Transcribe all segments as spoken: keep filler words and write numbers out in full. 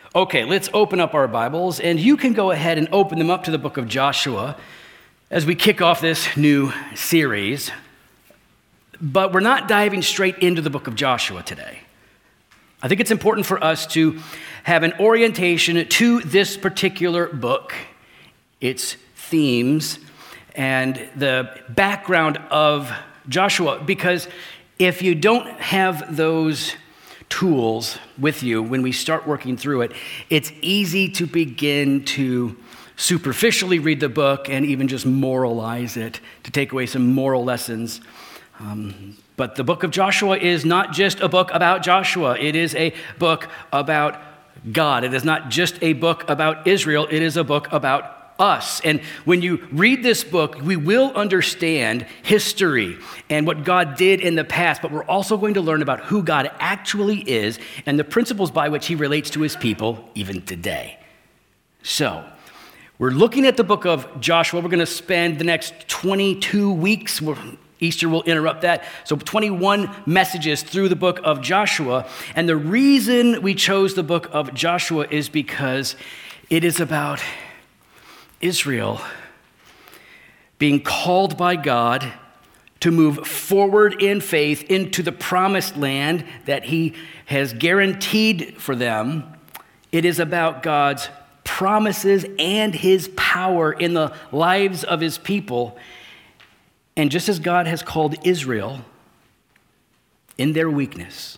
Okay, let's open up our Bibles, and you can go ahead and open them up to the book of Joshua as we kick off this new series. But we're not diving straight into the book of Joshua today. I think it's important for us to have an orientation to this particular book, its themes, and the background of Joshua, because if you don't have those tools with you when we start working through it, it's easy to begin to superficially read the book and even just moralize it, to take away some moral lessons. Um, but the book of Joshua is not just a book about Joshua. It is a book about God. It is not just a book about Israel. It is a book about us. And when you read this book, we will understand history and what God did in the past, but we're also going to learn about who God actually is and the principles by which he relates to his people even today. So, we're looking at the book of Joshua. We're going to spend the next twenty-two weeks. Easter will interrupt that. So twenty-one messages through the book of Joshua. And the reason we chose the book of Joshua is because it is about Israel being called by God to move forward in faith into the promised land that he has guaranteed for them. It is about God's promises and his power in the lives of his people. And just as God has called Israel in their weakness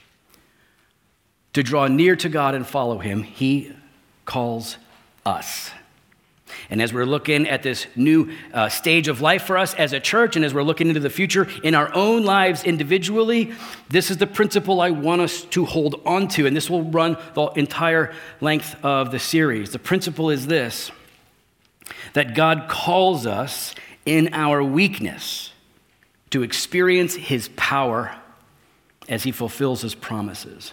to draw near to God and follow him, he calls us. And as we're looking at this new uh, stage of life for us as a church, and as we're looking into the future in our own lives individually, this is the principle I want us to hold on to, and this will run the entire length of the series. The principle is this: that God calls us in our weakness to experience his power as he fulfills his promises.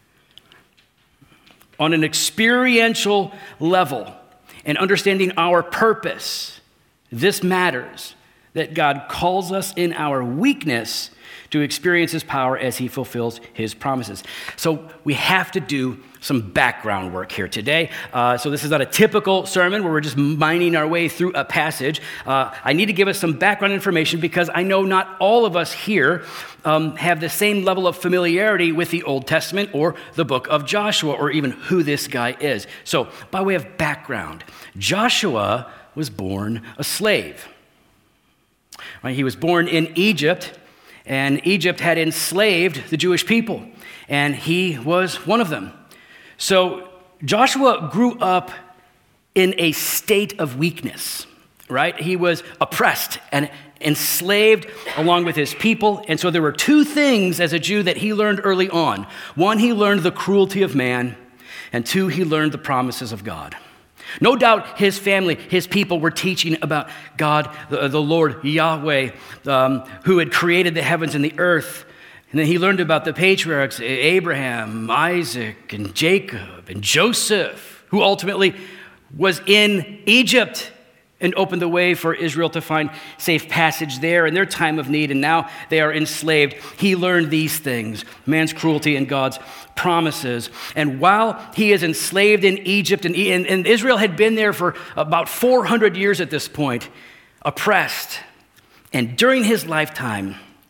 On an experiential level, and understanding our purpose, this matters, that God calls us in our weakness to experience his power as he fulfills his promises. So we have to do some background work here today. Uh, so this is not a typical sermon where we're just mining our way through a passage. Uh, I need to give us some background information because I know not all of us here um, have the same level of familiarity with the Old Testament or the book of Joshua or even who this guy is. So by way of background, Joshua was born a slave. Right? He was born in Egypt, and Egypt had enslaved the Jewish people, and he was one of them. So Joshua grew up in a state of weakness, right? He was oppressed and enslaved along with his people. And so there were two things as a Jew that he learned early on. One, he learned the cruelty of man, and two, he learned the promises of God. No doubt his family, his people were teaching about God, the, the Lord Yahweh, um, who had created the heavens and the earth. And then he learned about the patriarchs, Abraham, Isaac, and Jacob, and Joseph, who ultimately was in Egypt and opened the way for Israel to find safe passage there in their time of need, and now they are enslaved. He learned these things, man's cruelty and God's promises. And while he is enslaved in Egypt, and, and, and Israel had been there for about four hundred years at this point, oppressed, and during his lifetime,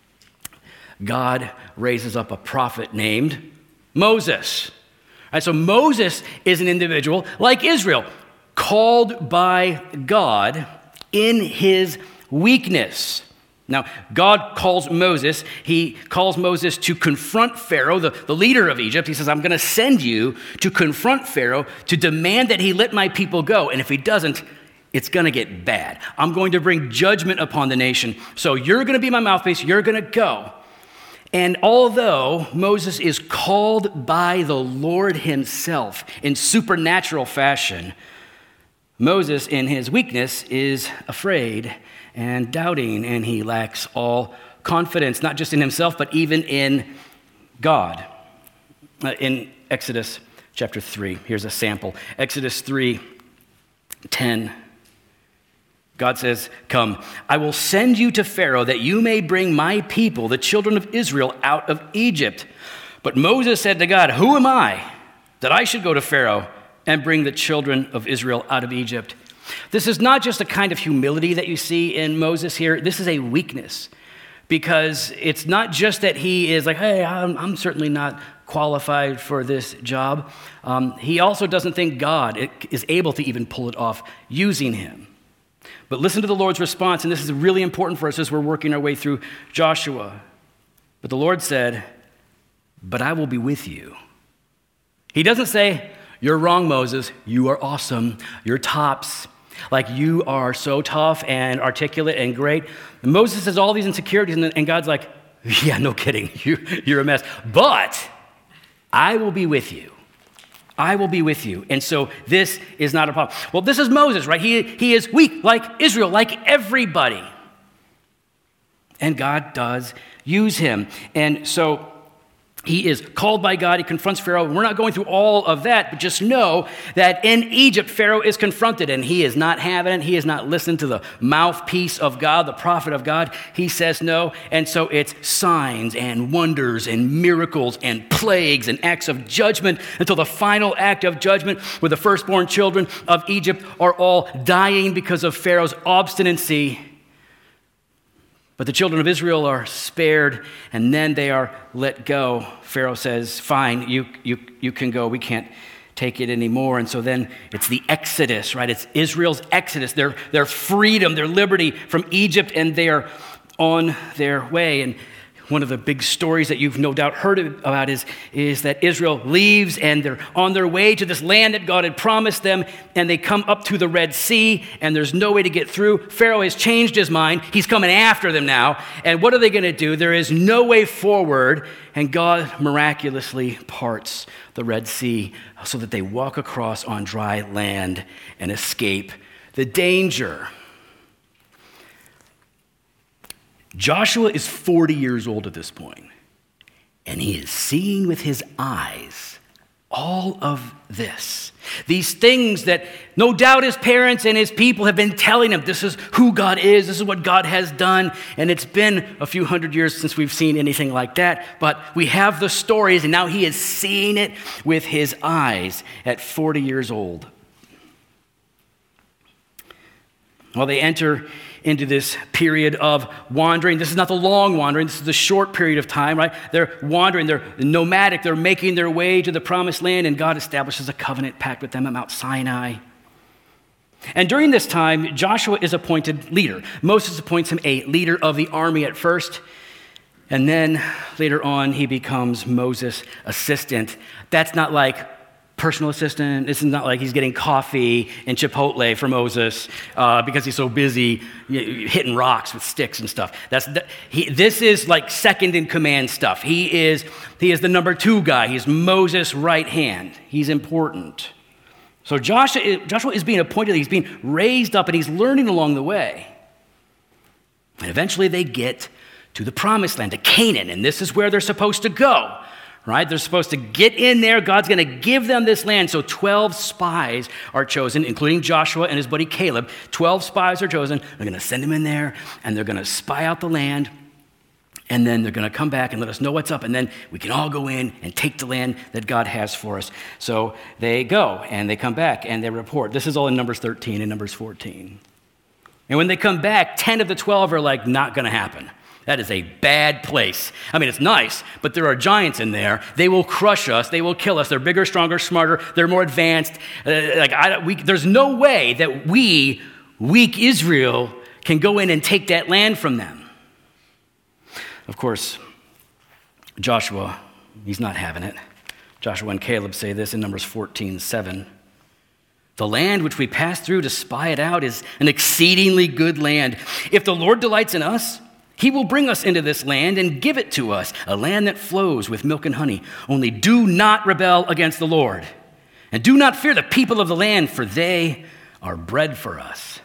God raises up a prophet named Moses. All right, so Moses is an individual like Israel, called by God in his weakness. Now, God calls Moses, he calls Moses to confront Pharaoh, the, the leader of Egypt. He says, I'm going to send you to confront Pharaoh to demand that he let my people go. And if he doesn't, it's going to get bad. I'm going to bring judgment upon the nation. So you're going to be my mouthpiece. You're going to go. And although Moses is called by the Lord himself in supernatural fashion, Moses, in his weakness, is afraid and doubting, and he lacks all confidence, not just in himself, but even in God. Uh, in Exodus chapter three, here's a sample. Exodus three ten. God says, come, I will send you to Pharaoh that you may bring my people, the children of Israel, out of Egypt. But Moses said to God, who am I that I should go to Pharaoh and bring the children of Israel out of Egypt. This is not just a kind of humility that you see in Moses here. This is a weakness, because it's not just that he is like, hey, I'm, I'm certainly not qualified for this job. Um, he also doesn't think God is able to even pull it off using him. But listen to the Lord's response, and this is really important for us as we're working our way through Joshua. But the Lord said, but I will be with you. He doesn't say, you're wrong, Moses. You are awesome. You're tops. Like, you are so tough and articulate and great. And Moses has all these insecurities, and, and God's like, yeah, no kidding. You, you're a mess. But I will be with you. I will be with you. And so this is not a problem. Well, this is Moses, right? He, he is weak, like Israel, like everybody. And God does use him. And so he is called by God. He confronts Pharaoh. We're not going through all of that, but just know that in Egypt, Pharaoh is confronted, and he is not having it. He is not listening to the mouthpiece of God, the prophet of God. He says no. And so it's signs and wonders and miracles and plagues and acts of judgment until the final act of judgment, where the firstborn children of Egypt are all dying because of Pharaoh's obstinacy. But the children of Israel are spared, and then they are let go. Pharaoh says, fine, you, you, you can go. We can't take it anymore. And so then it's the Exodus, right? It's Israel's Exodus, their, their freedom, their liberty from Egypt, and they are on their way. And one of the big stories that you've no doubt heard about is, is that Israel leaves, and they're on their way to this land that God had promised them, and they come up to the Red Sea, and there's no way to get through. Pharaoh has changed his mind. He's coming after them now. And what are they going to do? There is no way forward, and God miraculously parts the Red Sea so that they walk across on dry land and escape the danger. Joshua is forty years old at this point, and he is seeing with his eyes all of this. These things that no doubt his parents and his people have been telling him, this is who God is, this is what God has done, and it's been a few hundred years since we've seen anything like that, but we have the stories, and now he is seeing it with his eyes at forty years old. Well, they enter into this period of wandering. This is not the long wandering. This is the short period of time, right? They're wandering. They're nomadic. They're making their way to the promised land, and God establishes a covenant pact with them at Mount Sinai. And during this time, Joshua is appointed leader. Moses appoints him a leader of the army at first, and then later on, he becomes Moses' assistant. That's not like personal assistant. This is not like he's getting coffee and Chipotle for Moses uh, because he's so busy hitting rocks with sticks and stuff. That's the, he, this is like second in command stuff. He is he is the number two guy. He's Moses' right hand. He's important. So Joshua, Joshua is being appointed. He's being raised up, and he's learning along the way. And eventually, they get to the promised land, to Canaan, and this is where they're supposed to go. Right? They're supposed to get in there. God's going to give them this land. So twelve spies are chosen, including Joshua and his buddy Caleb. twelve spies are chosen. They're going to send them in there, and they're going to spy out the land. And then they're going to come back and let us know what's up. And then we can all go in and take the land that God has for us. So they go, and they come back, and they report. This is all in Numbers thirteen and Numbers fourteen. And when they come back, ten of the twelve are like, not going to happen. That is a bad place. I mean, it's nice, but there are giants in there. They will crush us. They will kill us. They're bigger, stronger, smarter. They're more advanced. Uh, like I, we, there's no way that we, weak Israel, can go in and take that land from them. Of course, Joshua, he's not having it. Joshua and Caleb say this in Numbers fourteen seven. The land which we passed through to spy it out is an exceedingly good land. If the Lord delights in us, he will bring us into this land and give it to us, a land that flows with milk and honey. Only do not rebel against the Lord. And do not fear the people of the land, for they are bread for us.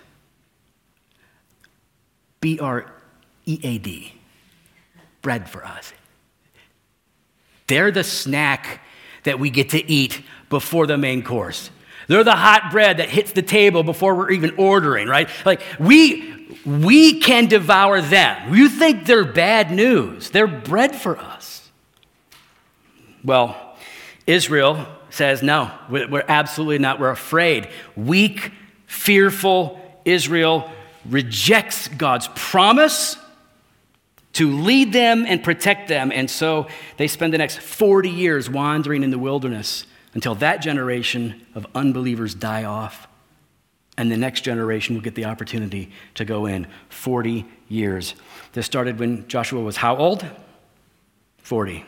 B R E A D. Bread for us. They're the snack that we get to eat before the main course. They're the hot bread that hits the table before we're even ordering, right? Like, we... We can devour them. You think they're bad news. They're bread for us. Well, Israel, says, no, we're absolutely not. We're afraid. Weak, fearful Israel rejects God's promise to lead them and protect them. And so they spend the next forty years wandering in the wilderness until that generation of unbelievers die off. And the next generation will get the opportunity to go in. forty years. This started when Joshua was how old? forty.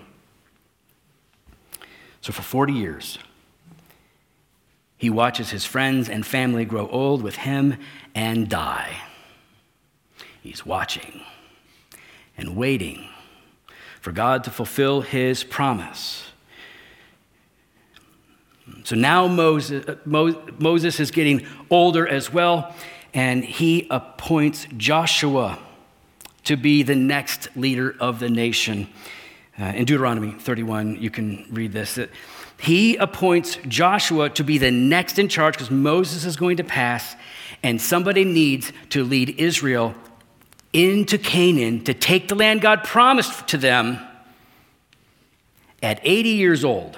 So for forty years, he watches his friends and family grow old with him and die. He's watching and waiting for God to fulfill his promise. So now Moses, Moses is getting older as well, and he appoints Joshua to be the next leader of the nation. Uh, in Deuteronomy thirty-one, you can read this. That he appoints Joshua to be the next in charge because Moses is going to pass, and somebody needs to lead Israel into Canaan to take the land God promised to them at eighty years old.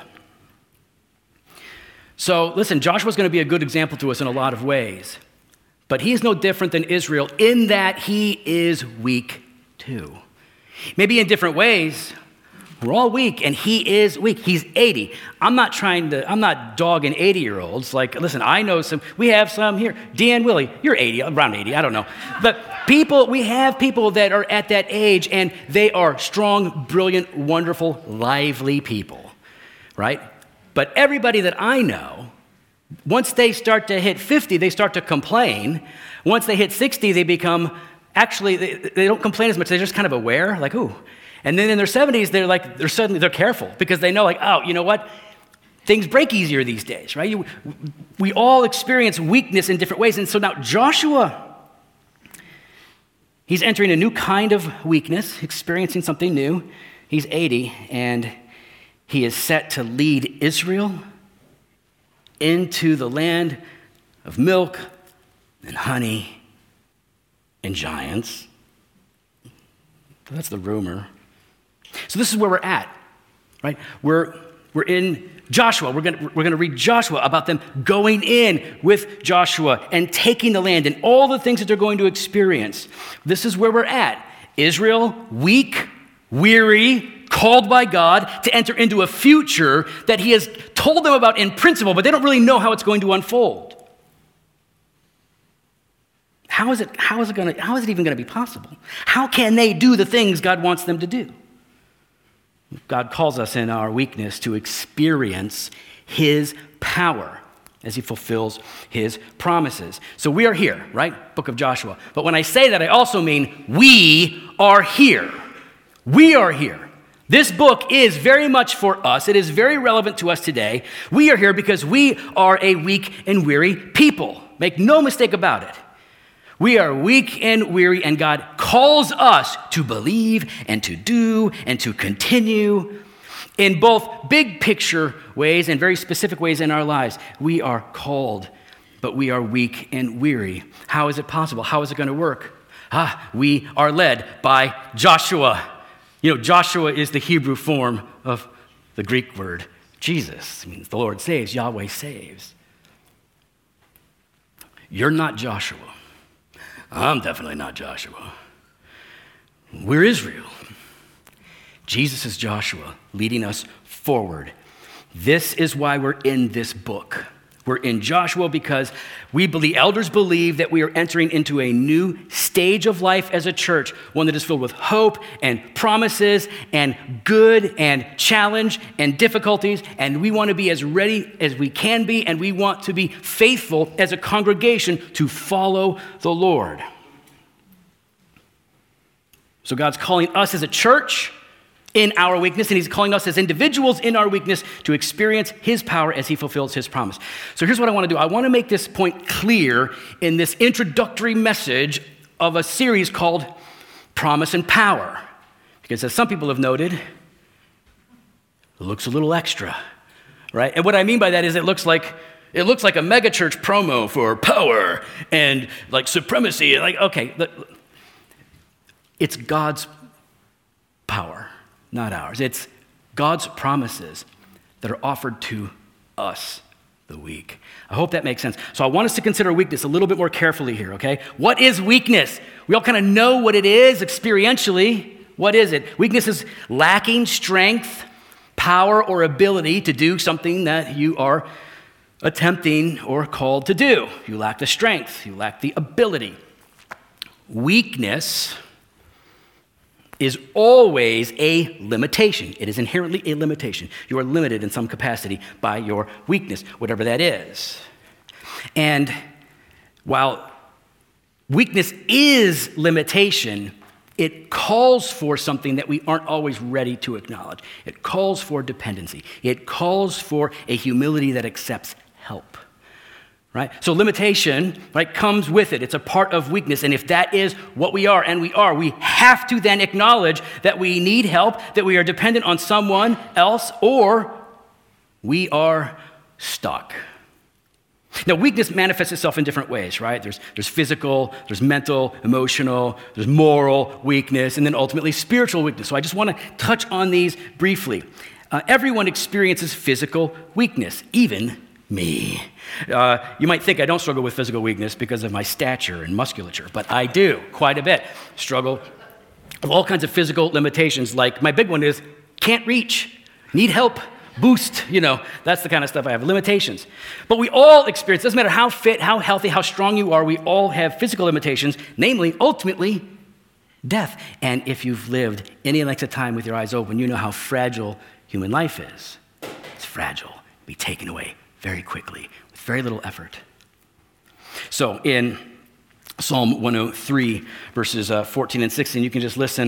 So listen, Joshua's going to be a good example to us in a lot of ways, but he is no different than Israel in that he is weak too. Maybe in different ways. We're all weak, and he is weak. He's eighty. I'm not trying to, I'm not dogging eighty-year-olds. Like, listen, I know some, we have some here. Dan Willie, you're eighty, around eighty, I don't know. But people, we have people that are at that age, and they are strong, brilliant, wonderful, lively people, right? But everybody that I know, once they start to hit fifty, they start to complain. Once they hit sixty, they become, actually, they, they don't complain as much. They're just kind of aware, like, ooh. And then in their seventies, they're like, they're suddenly, they're careful because they know like, oh, you know what? Things break easier these days, right? You, we all experience weakness in different ways. And so now Joshua, he's entering a new kind of weakness, experiencing something new. He's eighty, and he is set to lead Israel into the land of milk and honey and giants. That's the rumor. So this is where we're at, right? We're, we're in Joshua. We're going we're gonna read Joshua about them going in with Joshua and taking the land and all the things that they're going to experience. This is where we're at. Israel, weak, weary, called by God to enter into a future that he has told them about in principle, but they don't really know how it's going to unfold. How is it, how is it going to, how is it even going to be possible? How can they do the things God wants them to do? God calls us in our weakness to experience his power as he fulfills his promises. So we are here, right? Book of Joshua. But when I say that, I also mean we are here. We are here. This book is very much for us. It is very relevant to us today. We are here because we are a weak and weary people. Make no mistake about it. We are weak and weary, and God calls us to believe and to do and to continue in both big picture ways and very specific ways in our lives. We are called, but we are weak and weary. How is it possible? How is it going to work? Ah, we are led by Joshua. You know, Joshua is the Hebrew form of the Greek word Jesus. It means the Lord saves, Yahweh saves. You're not Joshua. I'm definitely not Joshua. We're Israel. Jesus is Joshua, leading us forward. This is why we're in this book. We're in Joshua because we believe, elders believe that we are entering into a new stage of life as a church, one that is filled with hope and promises and good and challenge and difficulties, and we want to be as ready as we can be, and we want to be faithful as a congregation to follow the Lord. So God's calling us as a church in our weakness, and he's calling us as individuals in our weakness to experience his power as he fulfills his promise. So here's what I want to do. I want to make this point clear in this introductory message of a series called Promise and Power. Because as some people have noted, it looks a little extra, right? And what I mean by that is it looks like it looks like a megachurch promo for power and like supremacy. And like, okay, it's God's power, not ours. It's God's promises that are offered to us, the weak. I hope that makes sense. So I want us to consider weakness a little bit more carefully here, okay? What is weakness? We all kind of know what it is experientially. What is it? Weakness is lacking strength, power, or ability to do something that you are attempting or called to do. You lack the strength. You lack the ability. Weakness is always a limitation. It is inherently a limitation. You are limited in some capacity by your weakness, whatever that is. And while weakness is limitation, it calls for something that we aren't always ready to acknowledge. It calls for dependency. It calls for a humility that accepts help. Right? So limitation, right, comes with it. It's a part of weakness. And if that is what we are, and we are, we have to then acknowledge that we need help, that we are dependent on someone else, or we are stuck. Now, weakness manifests itself in different ways, right? There's, there's physical, there's mental, emotional, there's moral weakness, and then ultimately spiritual weakness. So I just want to touch on these briefly. Uh, everyone experiences physical weakness, even me. Uh, you might think I don't struggle with physical weakness because of my stature and musculature, but I do quite a bit. Struggle with all kinds of physical limitations, like my big one is can't reach, need help, boost, you know, that's the kind of stuff I have, limitations. But we all experience, doesn't matter how fit, how healthy, how strong you are, we all have physical limitations, namely, ultimately, death. And if you've lived any length of time with your eyes open, you know how fragile human life is. It's fragile, be taken away very quickly, with very little effort. So in Psalm one oh three, verses uh, fourteen and sixteen, you can just listen.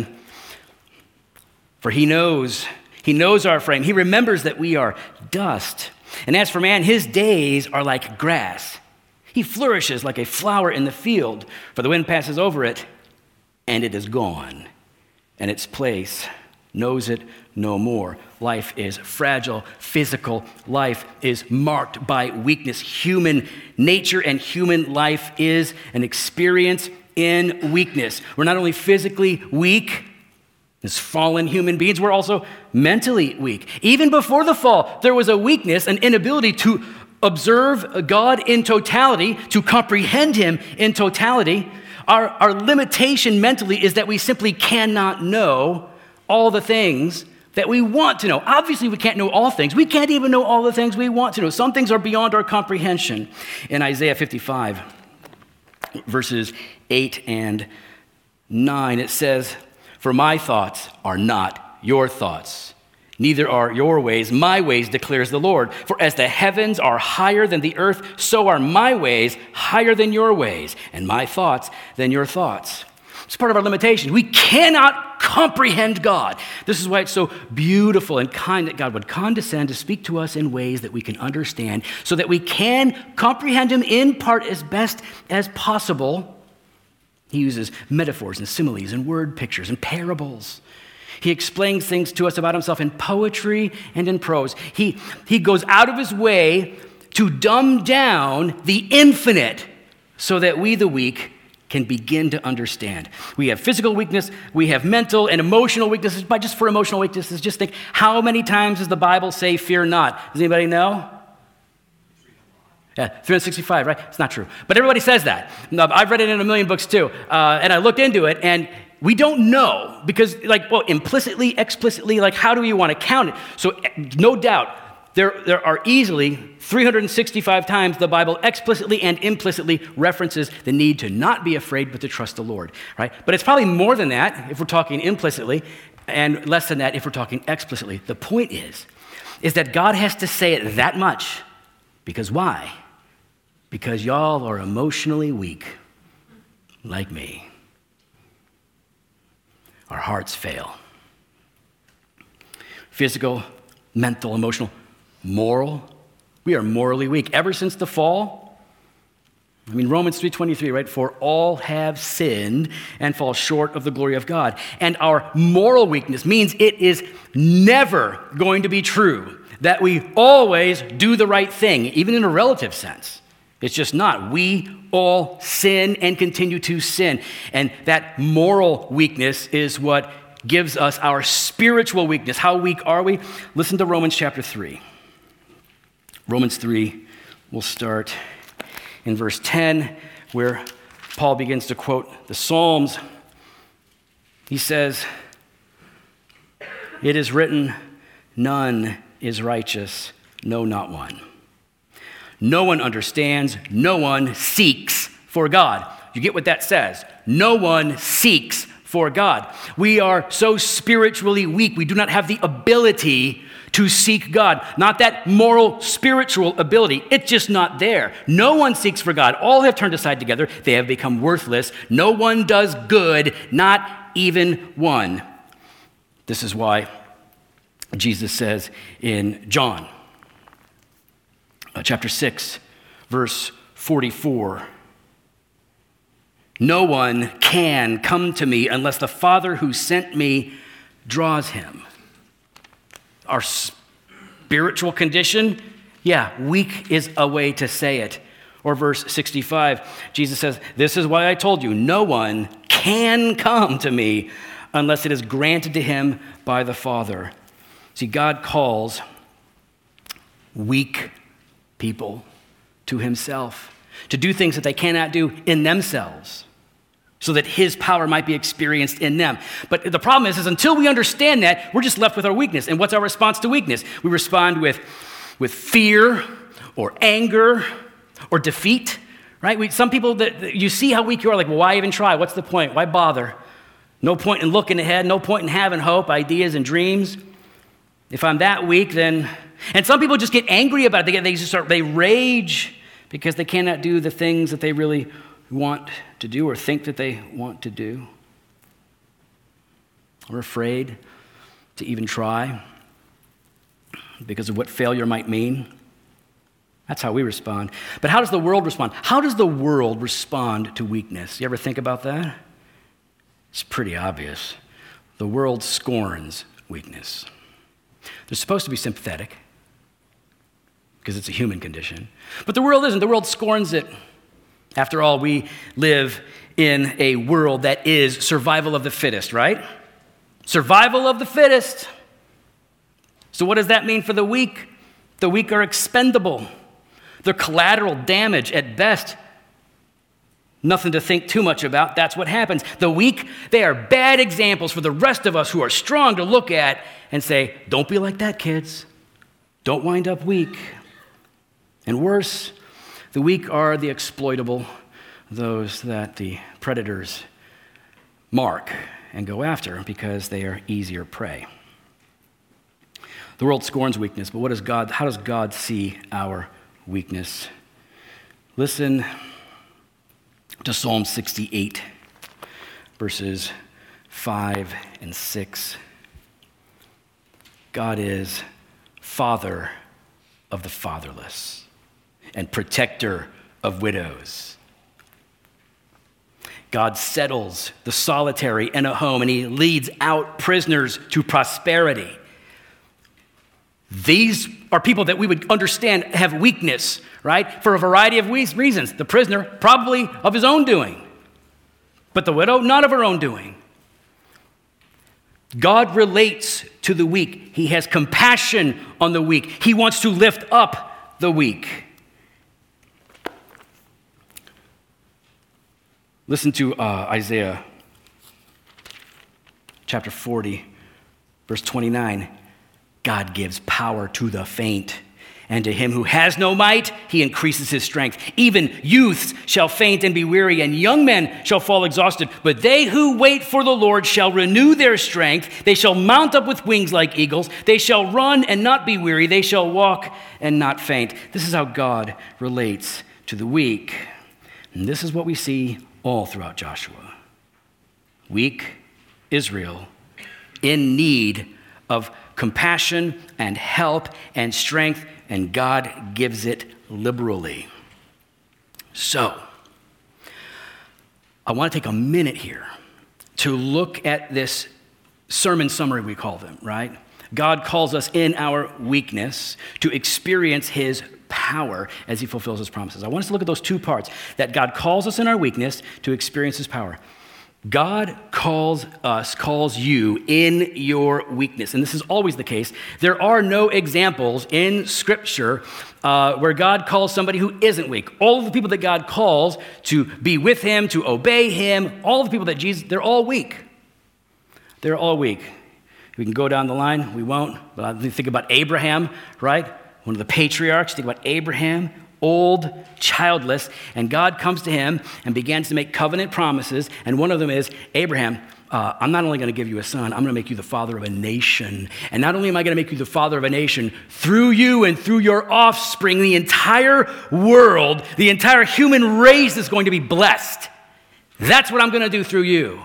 For he knows, he knows our frame. He remembers that we are dust. And as for man, his days are like grass. He flourishes like a flower in the field, for the wind passes over it, and it is gone, and its place knows it no more. Life is fragile. Physical life is marked by weakness. Human nature and human life is an experience in weakness. We're not only physically weak as fallen human beings, we're also mentally weak. Even before the fall, there was a weakness, an inability to observe God in totality, to comprehend him in totality. Our, our limitation mentally is that we simply cannot know all the things that we want to know. Obviously, we can't know all things. We can't even know all the things we want to know. Some things are beyond our comprehension. In Isaiah fifty-five, verses eight and nine, it says, "For my thoughts are not your thoughts, neither are your ways my ways, declares the Lord. For as the heavens are higher than the earth, so are my ways higher than your ways, and my thoughts than your thoughts." It's part of our limitation. We cannot comprehend God. This is why it's so beautiful and kind that God would condescend to speak to us in ways that we can understand so that we can comprehend him in part as best as possible. He uses metaphors and similes and word pictures and parables. He explains things to us about himself in poetry and in prose. He, he goes out of his way to dumb down the infinite so that we, the weak, can begin to understand. We have physical weakness, we have mental and emotional weaknesses. But just for emotional weaknesses, just think, how many times does the Bible say fear not? Does anybody know? Yeah, three hundred sixty-five, right? It's not true. But everybody says that. I've read it in a million books too. Uh, and I looked into it, and we don't know because, like, well, implicitly, explicitly, like, how do we want to count it? So no doubt, There, there are easily three hundred sixty-five times the Bible explicitly and implicitly references the need to not be afraid, but to trust the Lord, right? But it's probably more than that if we're talking implicitly, and less than that if we're talking explicitly. The point is, is that God has to say it that much. Because why? Because y'all are emotionally weak, like me. Our hearts fail. Physical, mental, emotional, moral. We are morally weak. Ever since the fall, I mean, Romans three twenty-three, right? For all have sinned and fall short of the glory of God. And our moral weakness means it is never going to be true that we always do the right thing, even in a relative sense. It's just not. We all sin and continue to sin. And that moral weakness is what gives us our spiritual weakness. How weak are we? Listen to Romans chapter three. Romans three, we'll start in verse ten, where Paul begins to quote the Psalms. He says, "It is written, none is righteous, no, not one. No one understands, no one seeks for God." You get what that says? No one seeks for God. We are so spiritually weak, we do not have the ability to seek God. Not that moral, spiritual ability. It's just not there. No one seeks for God. All have turned aside together. They have become worthless. No one does good, not even one. This is why Jesus says in John uh, chapter six, verse forty-four, "No one can come to me unless the Father who sent me draws him." Our spiritual condition, yeah, weak is a way to say it. Or verse sixty-five, Jesus says, "This is why I told you, no one can come to me unless it is granted to him by the Father." See, God calls weak people to himself to do things that they cannot do in themselves, so that his power might be experienced in them. But the problem is, is until we understand that, we're just left with our weakness. And what's our response to weakness? We respond with, with fear or anger or defeat, right? We, some people, that, that you see how weak you are, like, well, why even try? What's the point? Why bother? No point in looking ahead, no point in having hope, ideas, and dreams. If I'm that weak, then... And some people just get angry about it. They, get, they just start, they rage because they cannot do the things that they really want to do or think that they want to do. We're afraid to even try because of what failure might mean. That's how we respond. But how does the world respond? How does the world respond to weakness? You ever think about that? It's pretty obvious. The world scorns weakness. They're supposed to be sympathetic because it's a human condition. But the world isn't. The world scorns it. After all, we live in a world that is survival of the fittest, right? Survival of the fittest. So what does that mean for the weak? The weak are expendable. They're collateral damage at best. Nothing to think too much about. That's what happens. The weak, they are bad examples for the rest of us who are strong to look at and say, don't be like that, kids. Don't wind up weak. And worse, the weak are the exploitable, those that the predators mark and go after because they are easier prey. The world scorns weakness, but what does God, how does God see our weakness? Listen to Psalm sixty-eight, verses five and six. God is Father of the fatherless and protector of widows. God settles the solitary in a home, and he leads out prisoners to prosperity. These are people that we would understand have weakness, right? For a variety of reasons. The prisoner, probably of his own doing. But the widow, not of her own doing. God relates to the weak. He has compassion on the weak. He wants to lift up the weak. Listen to uh, Isaiah chapter forty, verse twenty-nine. God gives power to the faint, and to him who has no might, he increases his strength. Even youths shall faint and be weary, and young men shall fall exhausted. But they who wait for the Lord shall renew their strength. They shall mount up with wings like eagles. They shall run and not be weary. They shall walk and not faint. This is how God relates to the weak. And this is what we see all throughout Joshua. Weak Israel in need of compassion and help and strength, and God gives it liberally. So, I want to take a minute here to look at this sermon summary, we call them, right? God calls us in our weakness to experience his power as he fulfills his promises. I want us to look at those two parts, that God calls us in our weakness to experience his power. God calls us, calls you in your weakness. And this is always the case. There are no examples in Scripture uh, where God calls somebody who isn't weak. All of the people that God calls to be with him, to obey him, all of the people that Jesus, they're all weak. They're all weak. We can go down the line. We won't. But I think about Abraham, right? One of the patriarchs. Think about Abraham. Old, childless, and God comes to him and begins to make covenant promises, and one of them is, Abraham, uh, I'm not only going to give you a son, I'm going to make you the father of a nation, and not only am I going to make you the father of a nation, through you and through your offspring, the entire world, the entire human race is going to be blessed. That's what I'm going to do through you.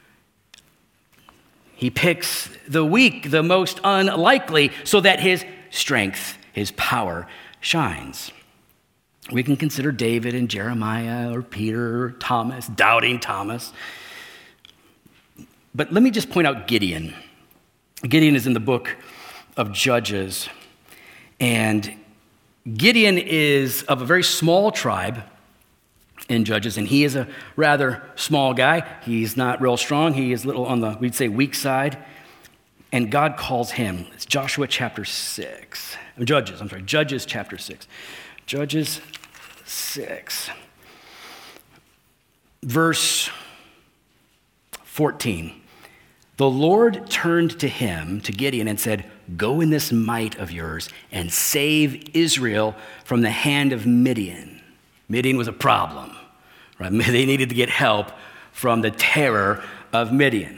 He picks the weak, the most unlikely, so that his strength, his power shines. We can consider David and Jeremiah or Peter or Thomas, doubting Thomas. But let me just point out Gideon. Gideon is in the book of Judges. And Gideon is of a very small tribe in Judges, and he is a rather small guy. He's not real strong. He is a little on the, we'd say, weak side. And God calls him. It's Joshua chapter six. Judges, I'm sorry, Judges chapter six. Judges six, verse fourteen. The Lord turned to him, to Gideon, and said, "Go in this might of yours and save Israel from the hand of Midian." Midian was a problem, right? They needed to get help from the terror of Midian.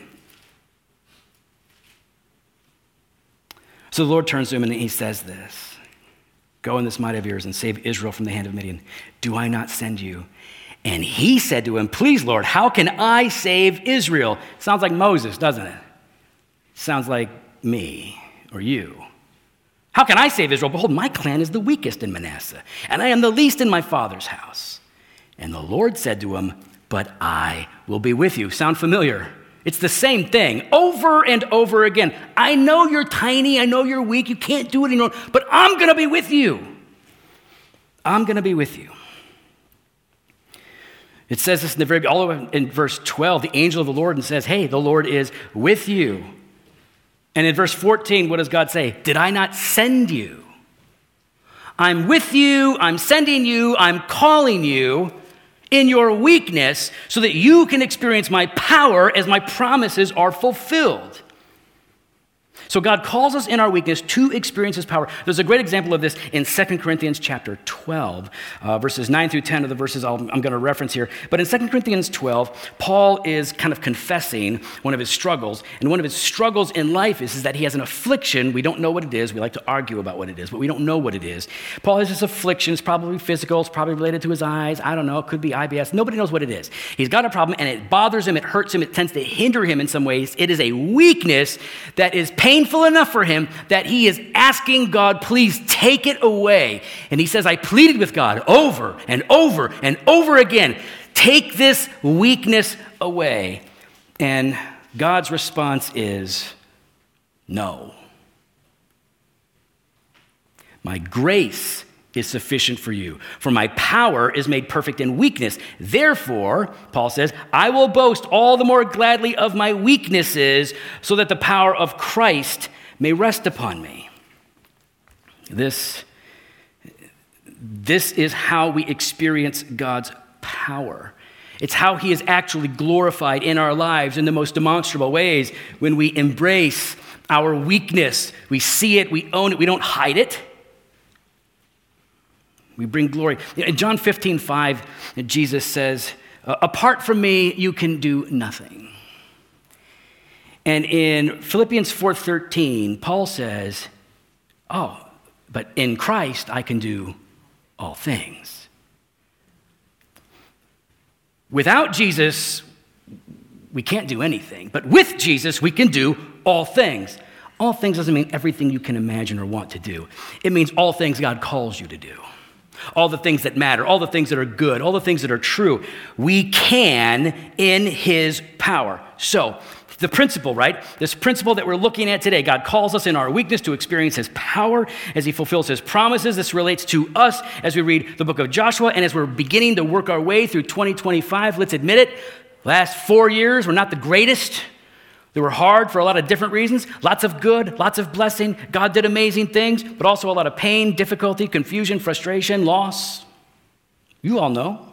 So the Lord turns to him and he says this. Go in this might of yours and save Israel from the hand of Midian. Do I not send you? And he said to him, please, Lord, how can I save Israel? Sounds like Moses, doesn't it? Sounds like me or you. How can I save Israel? Behold, my clan is the weakest in Manasseh, and I am the least in my father's house. And the Lord said to him, but I will be with you. Sound familiar? It's the same thing over and over again. I know you're tiny. I know you're weak. You can't do it anymore, but I'm going to be with you. I'm going to be with you. It says this in the very, all the way in verse twelve, the angel of the Lord, and says, hey, the Lord is with you. And in verse fourteen, what does God say? Did I not send you? I'm with you. I'm sending you. I'm calling you in your weakness so that you can experience my power as my promises are fulfilled. So God calls us in our weakness to experience his power. There's a great example of this in Second Corinthians chapter twelve, uh, verses nine through ten are the verses I'll, I'm going to reference here. But in Second Corinthians twelve, Paul is kind of confessing one of his struggles. And one of his struggles in life is, is that he has an affliction. We don't know what it is. We like to argue about what it is, but we don't know what it is. Paul has this affliction. It's probably physical. It's probably related to his eyes. I don't know. It could be I B S. Nobody knows what it is. He's got a problem, and it bothers him. It hurts him. It tends to hinder him in some ways. It is a weakness that is painful enough for him that he is asking God, please take it away. And he says, I pleaded with God over and over and over again, take this weakness away. And God's response is, no. My grace is sufficient for you, for my power is made perfect in weakness. Therefore, Paul says, I will boast all the more gladly of my weaknesses so that the power of Christ may rest upon me. This, this is how we experience God's power. It's how he is actually glorified in our lives in the most demonstrable ways when we embrace our weakness. We see it, we own it, we don't hide it. We bring glory. In John fifteen five, Jesus says, apart from me, you can do nothing. And in Philippians four thirteen, Paul says, oh, but in Christ, I can do all things. Without Jesus, we can't do anything. But with Jesus, we can do all things. All things doesn't mean everything you can imagine or want to do. It means all things God calls you to do. All the things that matter, all the things that are good, all the things that are true, we can in his power. So, the principle, right? This principle that we're looking at today, God calls us in our weakness to experience his power as he fulfills his promises. This relates to us as we read the book of Joshua, and as we're beginning to work our way through twenty twenty-five, let's admit it, Last four years were not the greatest. They were hard for a lot of different reasons. Lots of good, lots of blessing. God did amazing things, but also a lot of pain, difficulty, confusion, frustration, loss. You all know.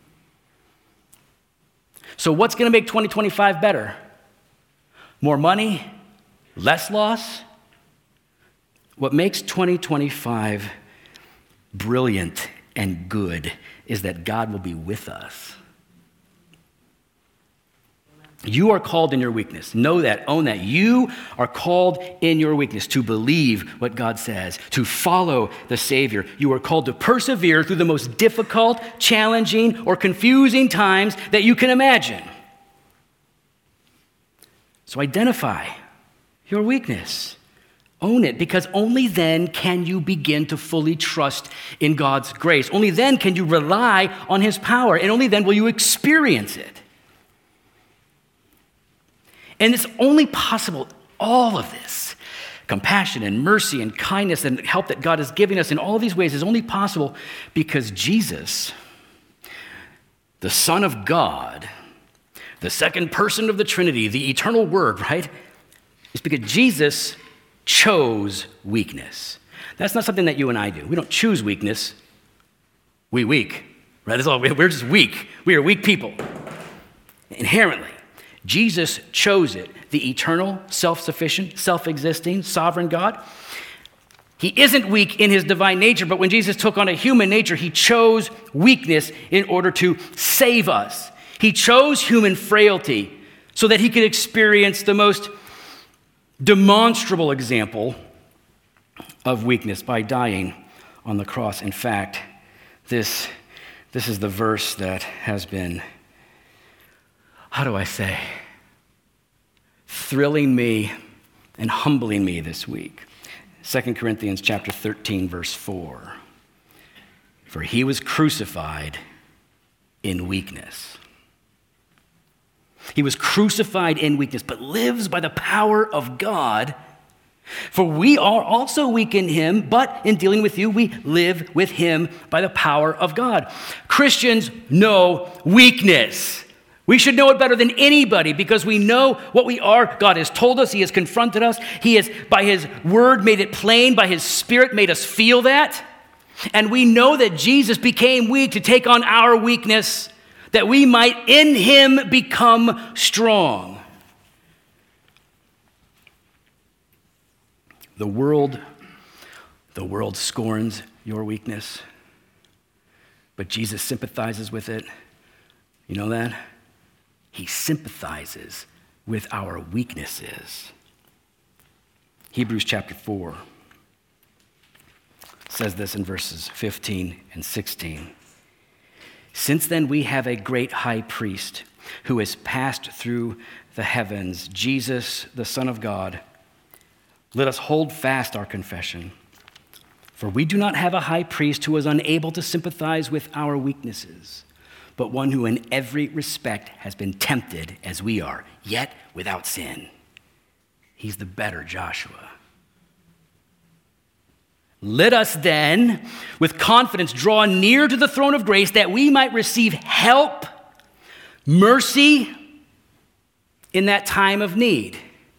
So what's going to make twenty twenty-five better? More money? Less loss? What makes twenty twenty-five brilliant and good is that God will be with us. You are called in your weakness. Know that, own that. You are called in your weakness to believe what God says, to follow the Savior. You are called to persevere through the most difficult, challenging, or confusing times that you can imagine. So identify your weakness. Own it, because only then can you begin to fully trust in God's grace. Only then can you rely on His power, and only then will you experience it. And it's only possible, all of this, compassion and mercy and kindness and help that God is giving us in all of these ways is only possible because Jesus, the Son of God, the second person of the Trinity, the eternal Word, right? It's because Jesus chose weakness. That's not something that you and I do. We don't choose weakness. We weak, right? That's all. We're just weak. We are weak people, inherently. Jesus chose it, the eternal, self-sufficient, self-existing, sovereign God. He isn't weak in his divine nature, but when Jesus took on a human nature, he chose weakness in order to save us. He chose human frailty so that he could experience the most demonstrable example of weakness by dying on the cross. In fact, this, this is the verse that has been, how do I say, thrilling me and humbling me this week. Second Corinthians chapter thirteen, verse four. For he was crucified in weakness. He was crucified in weakness, but lives by the power of God. For we are also weak in him, but in dealing with you, we live with him by the power of God. Christians know weakness. We should know it better than anybody because we know what we are. God has told us. He has confronted us. He has, by his word, made it plain. By his Spirit, made us feel that. And we know that Jesus became weak to take on our weakness, that we might in him become strong. The world, the world scorns your weakness, but Jesus sympathizes with it. You know that? He sympathizes with our weaknesses. Hebrews chapter four says this in verses fifteen and sixteen. Since then we have a great high priest who has passed through the heavens, Jesus, the Son of God. Let us hold fast our confession. For we do not have a high priest who is unable to sympathize with our weaknesses, but one who in every respect has been tempted as we are, yet without sin. He's the better Joshua. Let us then, with confidence, draw near to the throne of grace that we might receive help, mercy in that time of need.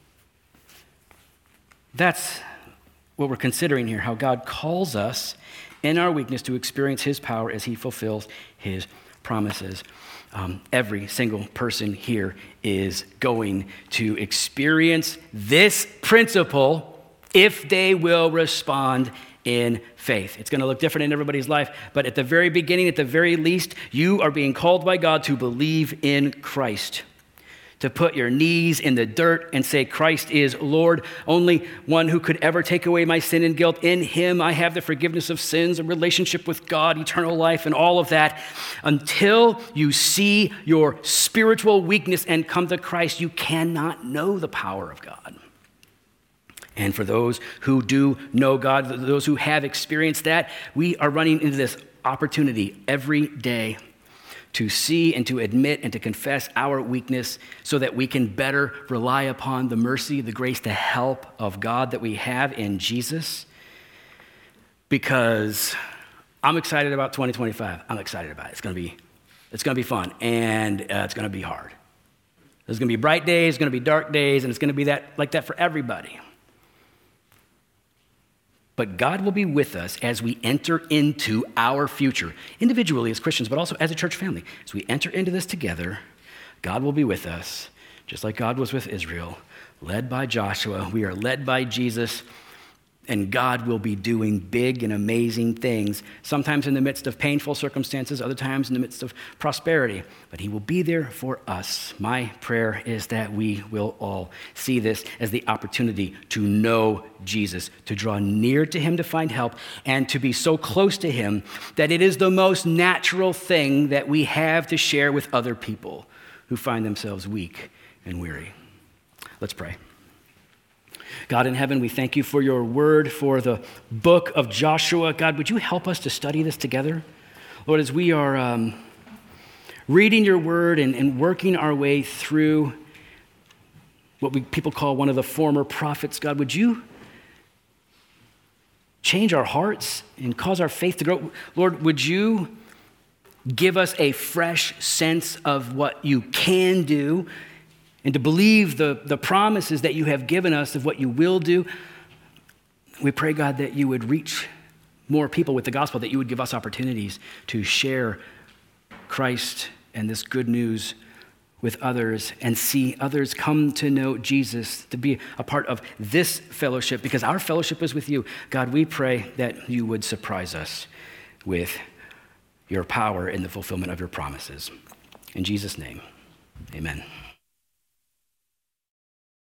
That's what we're considering here, how God calls us in our weakness to experience his power as he fulfills his promises. Um, every single person here is going to experience this principle if they will respond in faith. It's going to look different in everybody's life, but at the very beginning, at the very least, you are being called by God to believe in Christ, to put your knees in the dirt and say, Christ is Lord, only one who could ever take away my sin and guilt. In him I have the forgiveness of sins, a relationship with God, eternal life, and all of that. Until you see your spiritual weakness and come to Christ, you cannot know the power of God. And for those who do know God, those who have experienced that, we are running into this opportunity every day to see and to admit and to confess our weakness so that we can better rely upon the mercy, the grace, the help of God that we have in Jesus. Because I'm excited about twenty twenty-five. I'm excited about it. It's going to be, it's going to be fun, and uh, it's going to be hard. There's going to be bright days, there's going to be dark days, and it's going to be that like that for everybody. But God will be with us as we enter into our future, individually as Christians, but also as a church family. As we enter into this together, God will be with us, just like God was with Israel, led by Joshua. We are led by Jesus, and God will be doing big and amazing things, sometimes in the midst of painful circumstances, other times in the midst of prosperity. But he will be there for us. My prayer is that we will all see this as the opportunity to know Jesus, to draw near to him to find help, and to be so close to him that it is the most natural thing that we have to share with other people who find themselves weak and weary. Let's pray. God in heaven, we thank you for your word, for the book of Joshua. God, would you help us to study this together? Lord, as we are um, reading your word and, and working our way through what we, people call one of the former prophets, God, would you change our hearts and cause our faith to grow? Lord, would you give us a fresh sense of what you can do, and to believe the, the promises that you have given us of what you will do. We pray, God, that you would reach more people with the gospel, that you would give us opportunities to share Christ and this good news with others and see others come to know Jesus, to be a part of this fellowship, because our fellowship is with you. God, we pray that you would surprise us with your power in the fulfillment of your promises. In Jesus' name, amen.